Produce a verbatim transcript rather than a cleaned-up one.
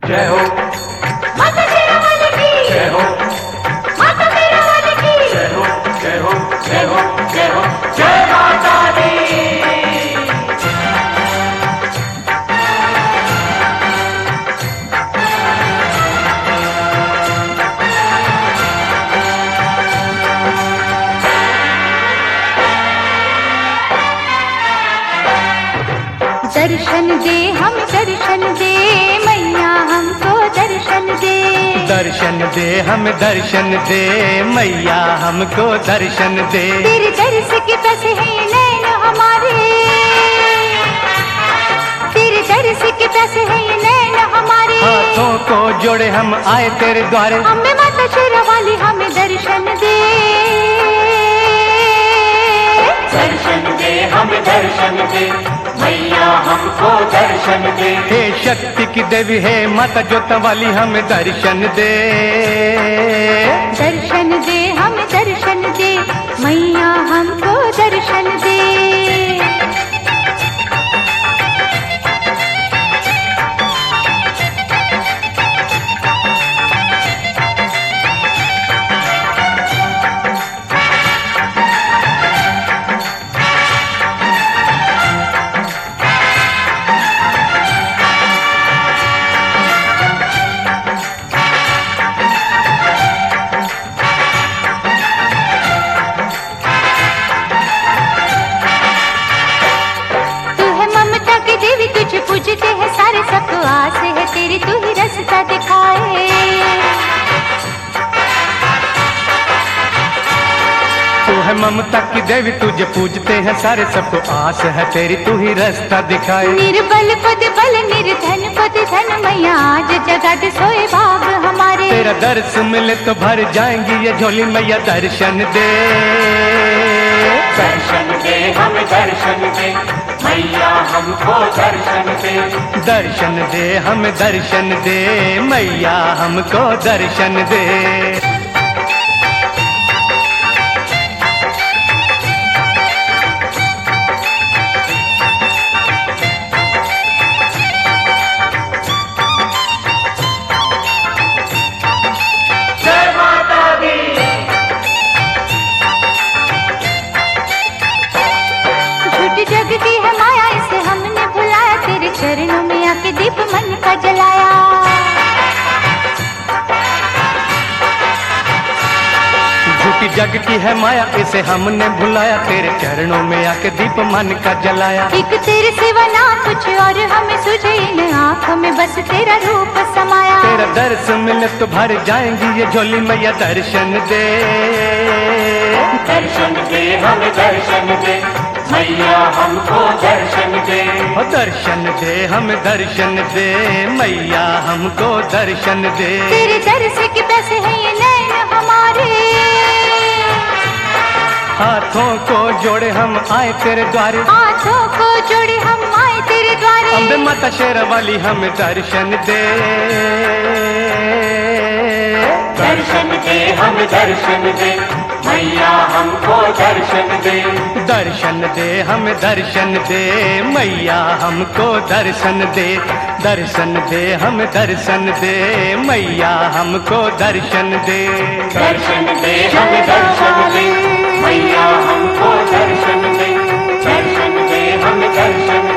जय हो माता शेरावाली की जय हो माता शेरावाली की जय हो जय हो जय हो जय हो जय माता दी। दर्शन दे हम दर्शन दे मैया हमको दर्शन दे। दर्शन दे हम दर्शन दे मैया हमको दर्शन दे। तेरे दर्श के बस है नैन हमारे, तेरे दर्श के बस है नैन हमारे। हाथों को जोड़े हम आए तेरे द्वारे। हमें माता शेरावाली हमें दर्शन दे। दर्शन दे हमें दर्शन दे मैया हमको दर्शन दे। हे शक्ति की देवी है माता जोता वाली हमें दर्शन दे। दर्शन दे हमें दर्शन दे मैया हमको दर्शन दे। पूजते हैं सारे सबको आस है तेरी, तू ही रास्ता दिखाए। तू है ममता की देवी तुझे पूजते हैं सारे सबको आस है तेरी, तू ही रास्ता दिखाए। निर्बल पद बल निर्धन पद धन मैया आज जगत सोए बाग हमारे। तेरा दर्श मिले तो भर जाएंगी ये झोली मैया दर्शन दे। दर्शन दे हमें दर्शन दे मैया हमको दर्शन दे। दर्शन दे हमें दर्शन दे मैया हमको दर्शन दे। जय माता दी। झूठ जग की है माया इसे हमने भुलाया, तेरे चरणों में आके दीप मन का जलाया। झूठी जग की है माया इसे हमने भुलाया, तेरे चरणों में आके दीप मन का जलाया। एक तेरे सिवा ना कुछ और हमें सूझे, इन आँखों में बस तेरा रूप समाया। तेरा दर्श मिले तो भर जाएंगी ये झोली मैया दर्शन दे। दर्शन दे हमें दर्शन दे मैया हमको दर्शन दे। ओ दर्शन दे हमें दर्शन दे मैया हमको दर्शन दे। तेरे दर्श के पैसे हैं ये नैन हमारे। हाथों को जोड़े हम आए तेरे द्वारे। हाथों को जोड़े हम आए तेरे द्वारे। अम्बे माता शेरावाली हमें दर्शन दे। दर्शन दे हमें दर्शन दे मैया हमको दर्शन दे। दर्शन दे हमें दर्शन दे मैया हमको दर्शन दे। दर्शन दे हमें दर्शन दे मैया हमको दर्शन दे। दर्शन दे हमें दर्शन दे मैया हमको दर्शन दे। दर्शन दे हमें दर्शन